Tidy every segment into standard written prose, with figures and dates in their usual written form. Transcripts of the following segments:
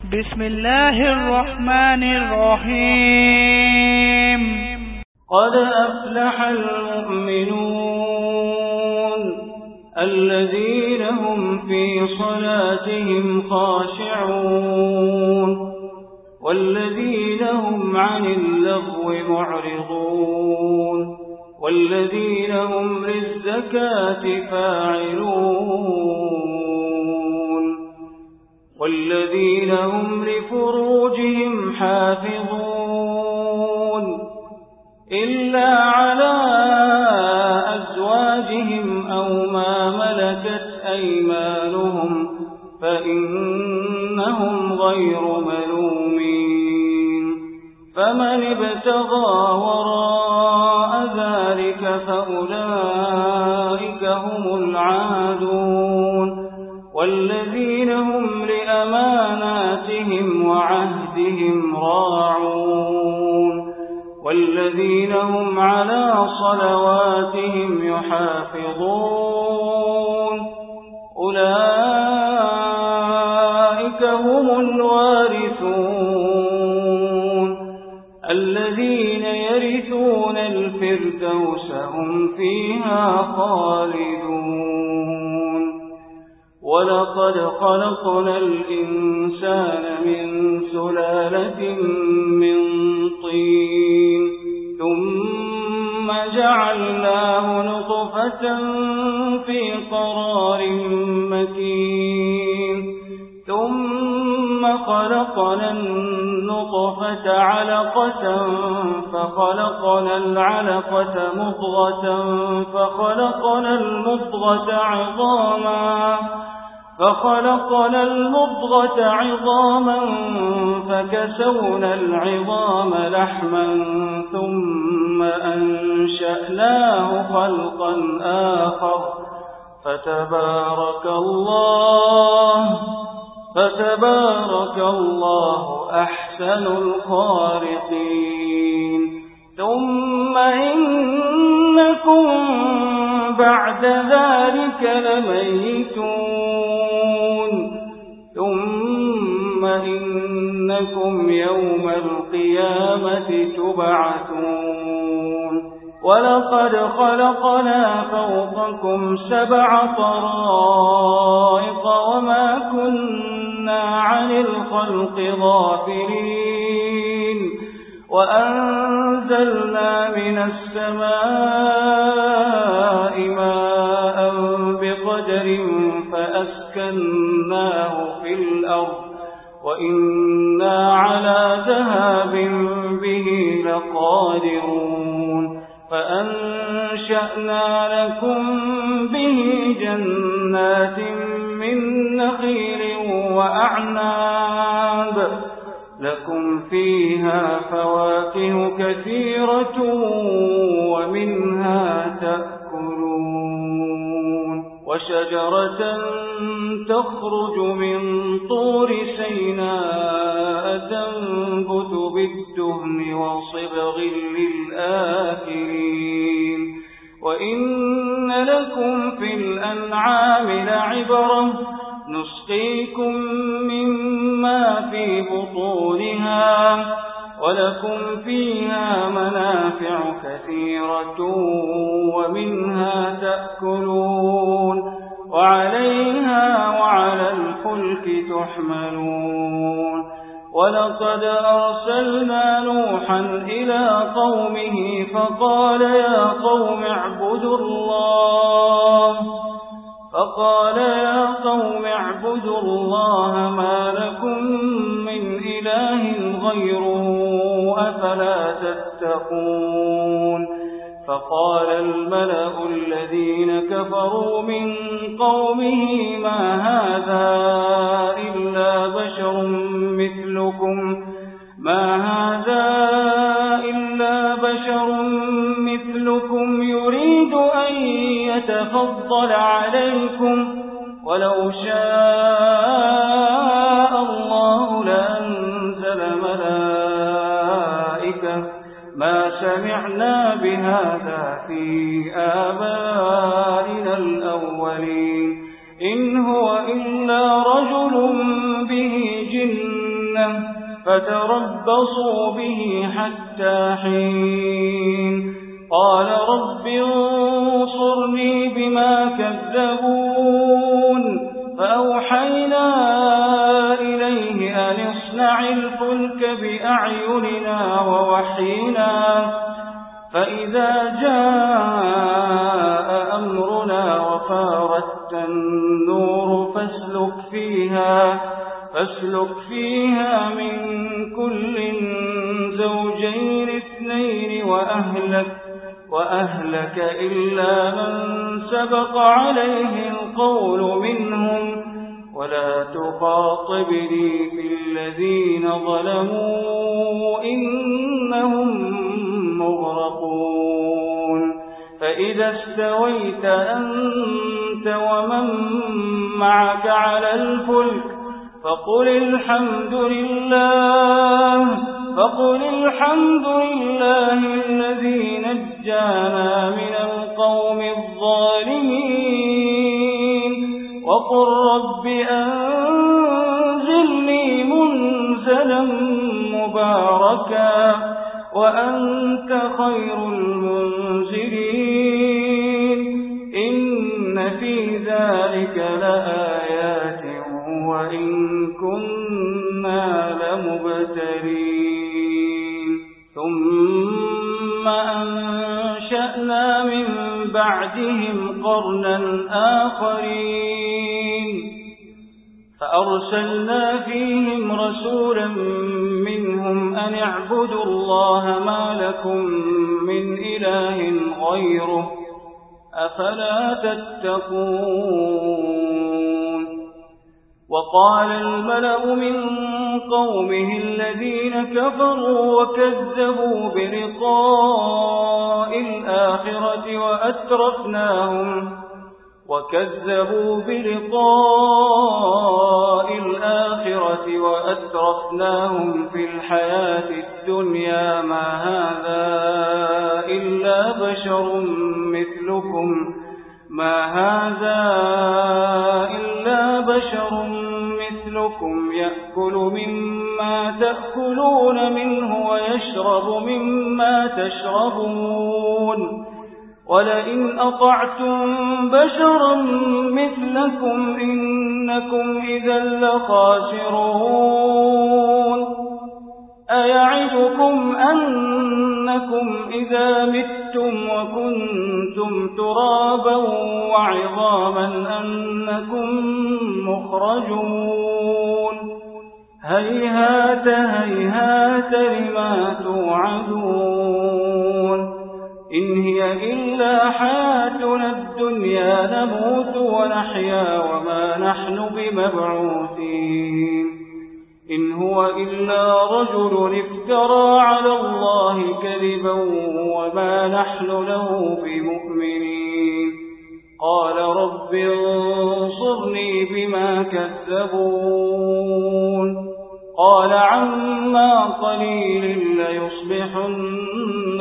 بسم الله الرحمن الرحيم. قد أفلح المؤمنون الذين هم في صلاتهم خاشعون والذين هم عن اللغو معرضون والذين هم للزكاة فاعلون والذين هم لفروجهم حافظون إلا على أزواجهم أو ما ملكت أيمانهم فإنهم غير ملومين. فمن ابتغى وراء ذلك فأولئك هم العادون والذين هم لأماناتهم وعهدهم راعون والذين هم على صلواتهم يحافظون أولئك هم الوارثون الذين يرثون الفردوس هم فيها خالدون. ولقد خلقنا الإنسان من سلالة من طين ثم جعلناه نطفة في قرار مكين ثم خلقنا النطفة علقة فخلقنا العلقة مضغة فخلقنا المضغة عظاما فكسونا العظام لحما ثم أنشأناه خلقا آخر فتبارك الله أحسن الخالقين. ثم إنكم بعد ذلك لميتون ثم إنكم يوم القيامة تبعثون. ولقد خلقنا فوقكم 7 طرائق وما كنا عن الخلق غافلين وأنزلنا من السماء ماء بقدر فأسكناه في الأرض وإنا على ذهاب به لقادرون. فأنشأنا لكم به جنات من نخيل وأعناب لكم فيها فواكه كثيرة ومنها تأكلون. وشجرة تخرج من طور سيناء تنبت بالدهن وصبغ للآكلين. وإن لكم في الأنعام لعبرة نسقيكم مما في بطونها ولكم فيها منافع كثيرة ومنها تأكلون وعليها وعلى الفلك تحملون. ولقد أرسلنا نوحا إلى قومه فقال يا قوم اعبدوا الله ما لكم من إله غيره أفلا تتقون. فقال الملأ الذين كفروا من قومه ما هذا إلا بشر مثلكم يريد أن يتفضل عليكم ولو شاء الله لأنزل ملائكة ما سمعنا بهذا في آبائنا الأولين إن هو إلا رجل به جنة فتربصوا به حتى حين قال رب انصرني بما كذبون فأوحينا إليه أن اصنع الفلك بأعيننا ووحينا فإذا جاء أمرنا وفارت النور فاسلك فيها من كل زوجين اثنين وأهلك إلا من سبق عليه القول منهم ولا تخاطبني في الذين ظلموا إنهم مغرقون فإذا استويت أنت ومن معك على الفلك فقل الحمد لله الذي نجانا من القوم الظالمين وقل رب أنزلني منزلا مباركا وأنت خير المنزلين إن في ذلك لآيات وإن كنا لمبتلين ثم أنشأنا من بعدهم قرنا آخرين فأرسلنا فيهم رسولا منهم أن اعبدوا الله ما لكم من إله غيره أفلا تتقون وقال الملأ من قومه الذين كفروا وكذبوا بلقاء الآخرة وأترفناهم في الحياة الدنيا ما هذا إلا بشر مثلكم يأكل مما تأكلون منه ويشرب مما تشربون ولئن أطعتم بشرا مثلكم إنكم إذا لخاسرون أيعدكم أنكم إذا متم وكنتم ترابا وعظاما أنكم مخرجون هيهات لما توعدون إن هي إلا حياتنا الدنيا نموت ونحيا وما نحن بمبعوثين إن هو إلا رجل افترى على الله كذبا وما نحن له بمؤمنين قال رب انصرني بما كذبون قال عما قليل ليصبحن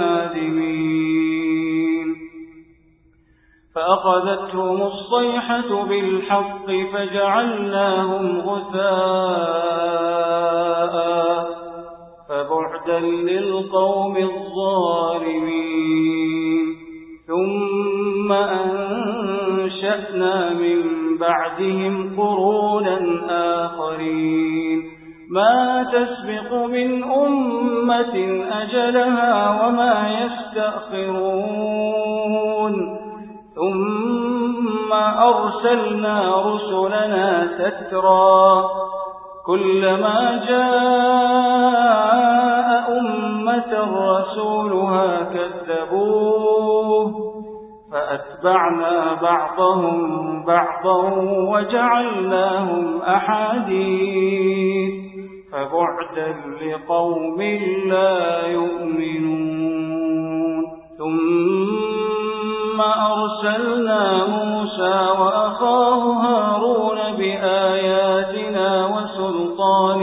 نادمين فأخذتهم الصيحة بالحق فجعلناهم غثاء فبعدا للقوم الظالمين ثم أنشأنا من بعدهم قرونا آخرين ما تسبق من أمة أجلها وما يستأخرون ثم أرسلنا رسلنا تترى كلما جاء أمة رسولها كذبوه فأتبعنا بعضهم بعضا وجعلناهم أحاديث فبعدا لقوم لا يؤمنون ثم أرسلنا موسى وأخاه هارون بآياتنا وسلطان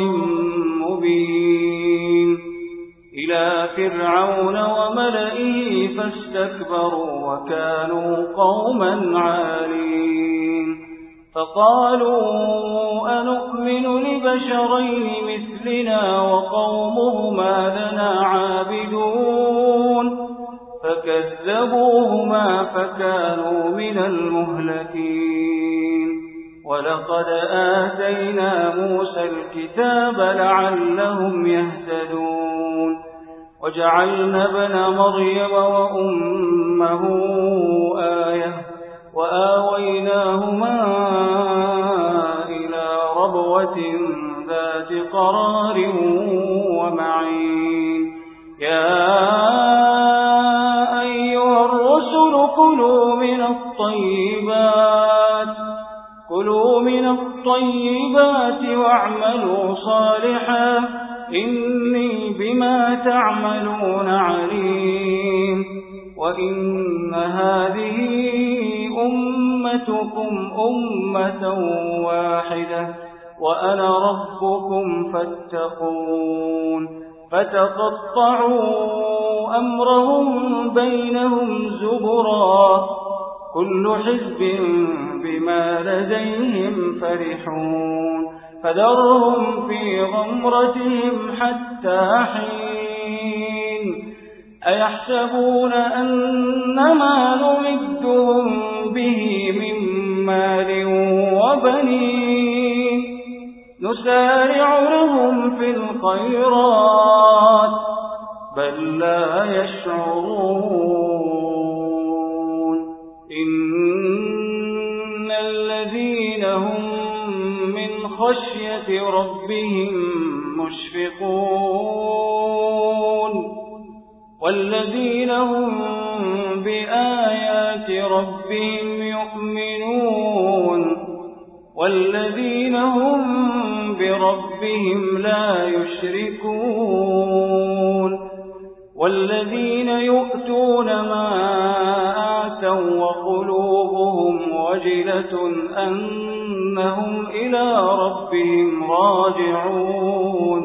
مبين إلى فرعون وملئه فاستكبروا وكانوا قوما عالين فقالوا أنؤمن لبشرين مثلنا وقومهما لنا عابدون فكذبوهما فكانوا من المهلكين ولقد آتينا موسى الكتاب لعلهم يهتدون وجعلنا ابن مريم وأمه آية وآويناهما إلى ربوة ذات قرار ومعين يا أيها الرسل كلوا من الطيبات واعملوا صالحا إني بما تعملون عليم وإن هذه أمتكم أمة واحدة وأنا ربكم فاتقون فتقطعوا أمرهم بينهم زبرا كل حزب بما لديهم فرحون فذرهم في غمرتهم حتى حين أيحسبون أنما نمدهم به من مال وبنين نسارع لهم في الخيرات بل لا يشعرون إن الذين هم من خشية ربهم مشفقون والذين هم بآيات ربهم يؤمنون والذين هم بربهم لا يشركون والذين يؤتون ما آتوا وقلوبهم وجلة أنهم إلى ربهم راجعون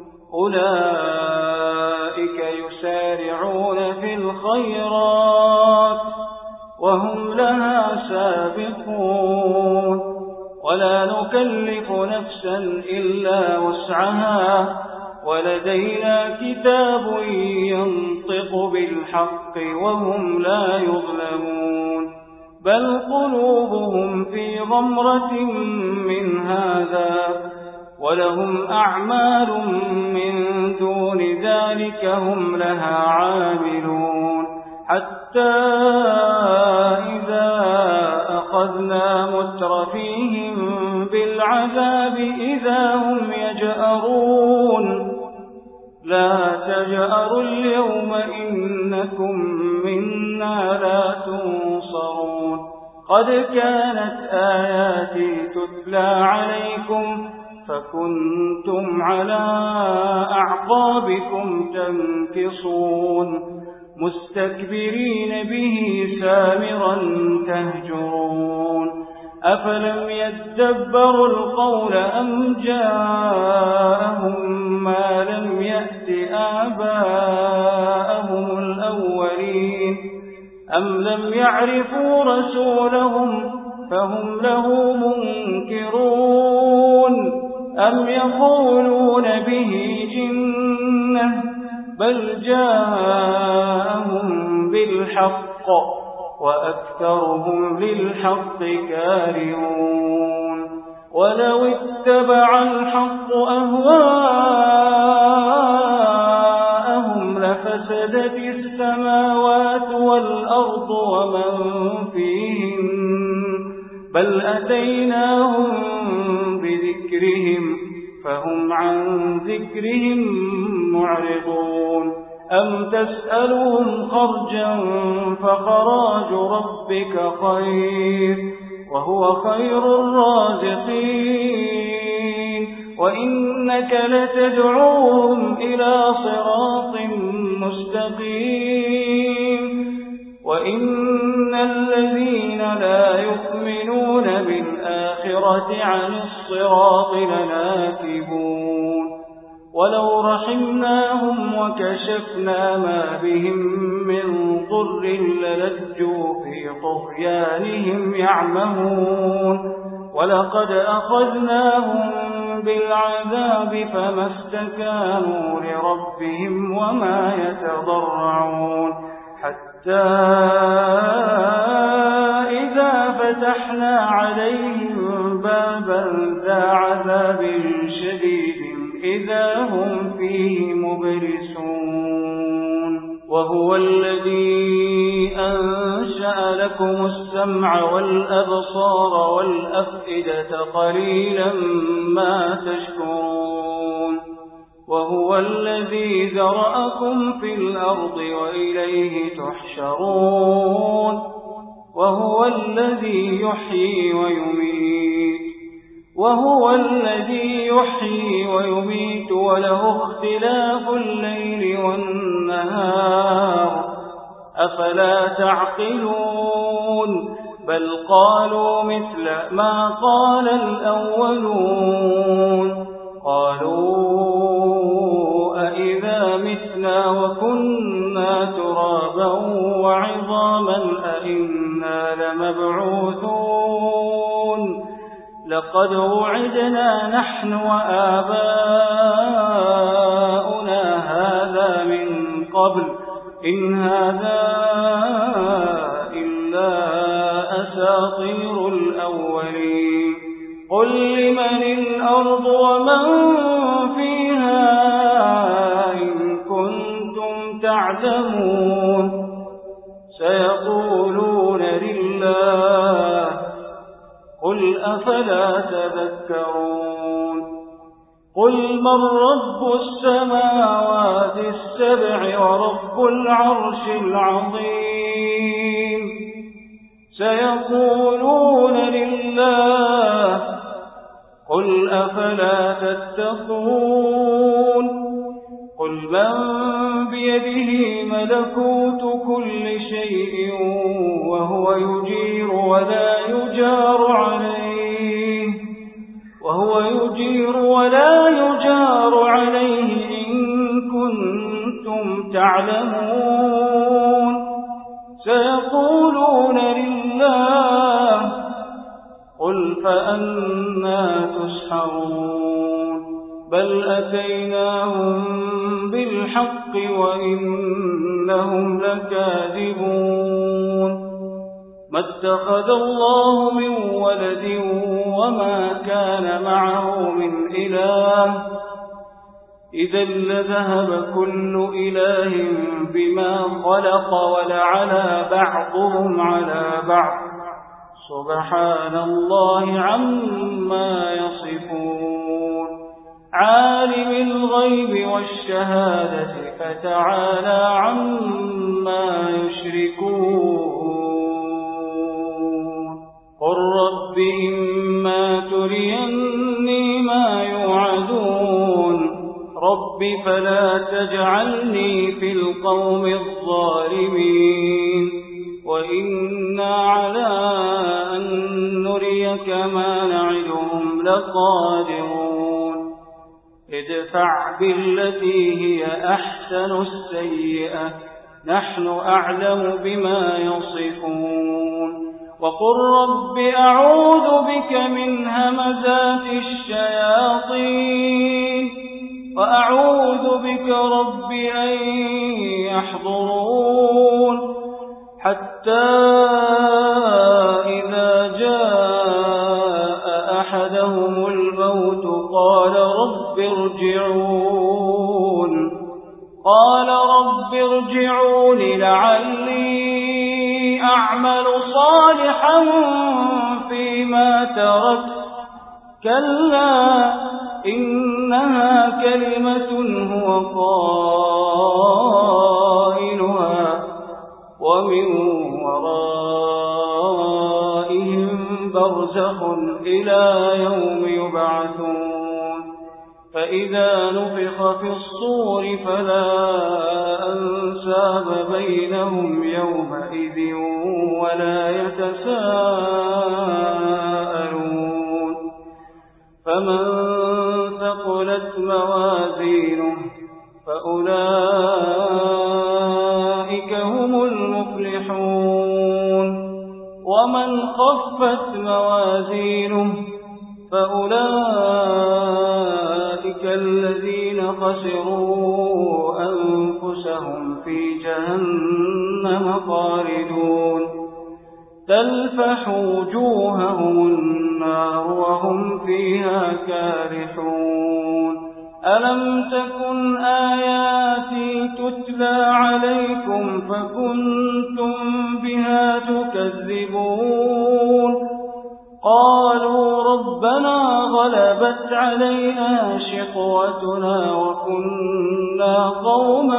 أولئك يسارعون في الخيرات وهم لها سابقون ولا نكلف نفسا إلا وسعها ولدينا كتاب ينطق بالحق وهم لا يظلمون بل قلوبهم في غمرة من هذا ولهم أعمال من دون ذلك هم لها عاملون حتى إذا أخذنا مترفيهم بالعذاب إذا هم يجأرون لا تجأروا اليوم إنكم منا لا تنصرون قد كانت آياتي تتلى عليكم فكنتم على أعقابكم تنكصون مستكبرين به سامرا تهجرون أفلم يدبروا القول أم جاءهم ما لم يأت آباءهم الأولين أم لم يعرفوا رسولهم فهم له منكرون أم يقولون به جنة بل جاءهم بالحق وأكثرهم للحق كارهون ولو اتبع الحق أهواءهم لفسدت السماوات والأرض ومن فيهن بل أتيناهم بذكرهم فهم عن ذكرهم معرضون أم تسألهم خرجا فخراج ربك خير وهو خير الرازقين وإنك لتدعوهم إلى صراط مستقيم وإن الذين لا يؤمنون بالآخرة عن الصراط لناكبون ولو رحمناهم وكشفنا ما بهم من ضر للجوا في طغيانهم يعمهون ولقد أخذناهم بالعذاب فما استكانوا لربهم وما يتضرعون حتى إذا فتحنا عليهم بابا ذا عذاب شديد إذا هم فيه مبلسون وهو الذي أنشأ لكم السمع والأبصار والأفئدة قليلا ما تشكرون وهو الذي ذرأكم في الأرض وإليه تحشرون وهو الذي يحيي ويميت وله اختلاف الليل والنهار أفلا تعقلون بل قالوا مثل ما قال الأولون قالوا أئذا متنا وكنا ترابا وعظاما أئنا لمبعوثون لقد وعدنا نحن وآباؤنا هذا من قبل إن هذا إلا أساطير الأولين قل لمن الأرض ومن فيها إن كنتم تعلمون سيقولون لله قل أفلا تذكرون قل من رب السماوات السبع ورب العرش العظيم سيقولون لله قل أفلا تتقون قل من بيده ملكوت كل شيء وهو يجير ولا يجار عليه إن كنتم تعلمون سيقولون لله قل فأنى تسحرون بل أتيناهم بالحق وإنهم لكاذبون ما اتخذ الله من ولد وما كان معه من إله إذا لذهب كل إله بما خلق ولعلى بعضهم على بعض سبحان الله عما يصفون عالم الغيب والشهادة فتعالى عما يشركون قل رب إما تريني ما يوعدون رب فلا تجعلني في القوم الظالمين وإنا على أن نريك ما نعدهم لقادرون ادفع بالتي هي أحسن السيئة نحن أعلم بما يصفون وقل رب أعوذ بك من همزات الشياطين وأعوذ بك رب أن يحضرون حتى إذا جاء أحدهم الموت قال رب ارجعون لعلي أعمل صالحا فيما تركت كلا إنها كلمة هو قائلها ومن ورائهم برزخ إلى يوم يبعثون فإذا نفخ في الصور فلا أنساب بينهم يومئذ ولا يتساءلون فمن ثقلت موازينه فأولئك هم المفلحون ومن خفت موازينه فأولئك الذين خسروا أنفسهم في جهنم خالدون تلفح وجوههم النار وهم فيها كارحون ألم تكن آياتي تتلى عليكم فكنتم بها تكذبون قالوا ربنا غلبت علينا شقوتنا وكنا قوما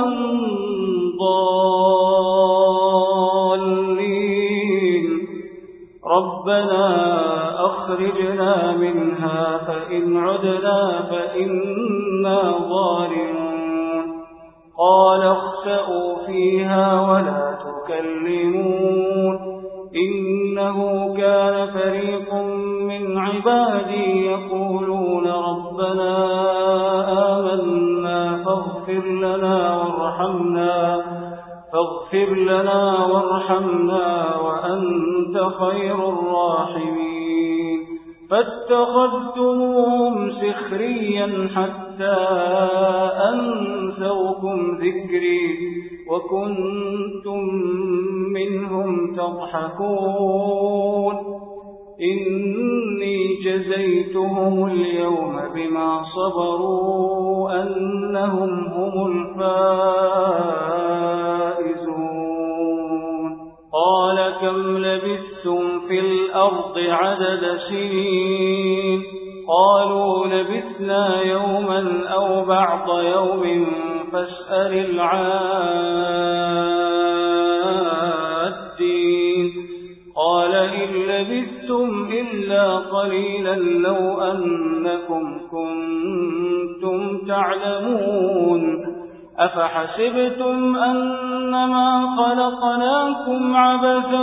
ضالين ربنا أخرجنا منها فإن عدنا فإنا ظالمون قال اخسئوا فيها ولا تكلمون إنه كان فريق من عبادي يقولون ربنا آمنا فاغفر لنا وارحمنا وأنت خير الراحمين فاتخذتموهم سخريا حتى أنسوكم ذكري وكنتم منهم تضحكون إني جزيتهم اليوم بما صبروا أنهم هم الفائزون قال كم لبثتم في الأرض عدد سنين قالوا لبثنا يوما أو بعض يوم فاسأل العادين قال إن لبثتم إلا قليلا لو أنكم كنتم تعلمون أفحسبتم أنما خلقناكم عبثا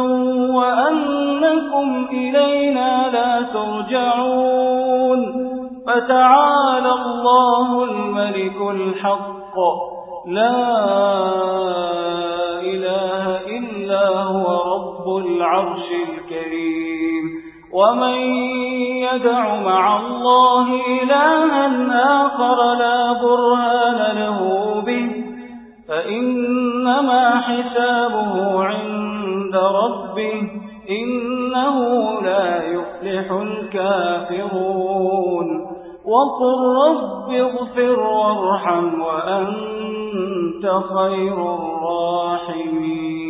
وأنكم إلينا لا ترجعون فتعالى الله الملك الحق لا إله إلا هو رب العرش الكريم ومن يدع مع الله إلها آخر لا برهان له به فإنما حسابه عند ربه إنه لا يفلح الكافرون وقل رب اغفر وارحم وأنت خير الراحمين